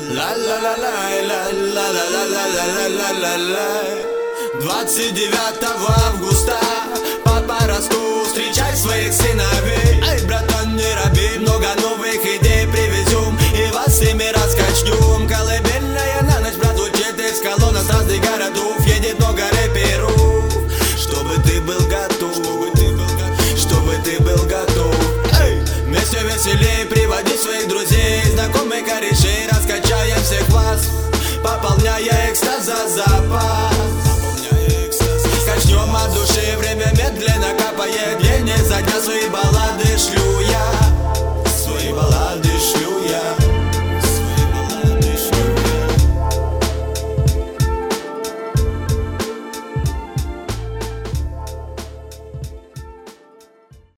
29 августа под Параску встречай своих сыновей. Эй, братан, не роби, много новых идей привезем и вас всеми раскачнем. Колыбельная на ночь прозвучит из колонн с разных городов. Едет много рэперов, чтобы ты был готов, чтобы ты был готов. Эй, вместе веселей приводить своих друзей, знакомых корешей, раскачаем всех вас, пополняя экстаз за запас. Качнем от души, время медленно капает, день изо дня свои баллады шлю.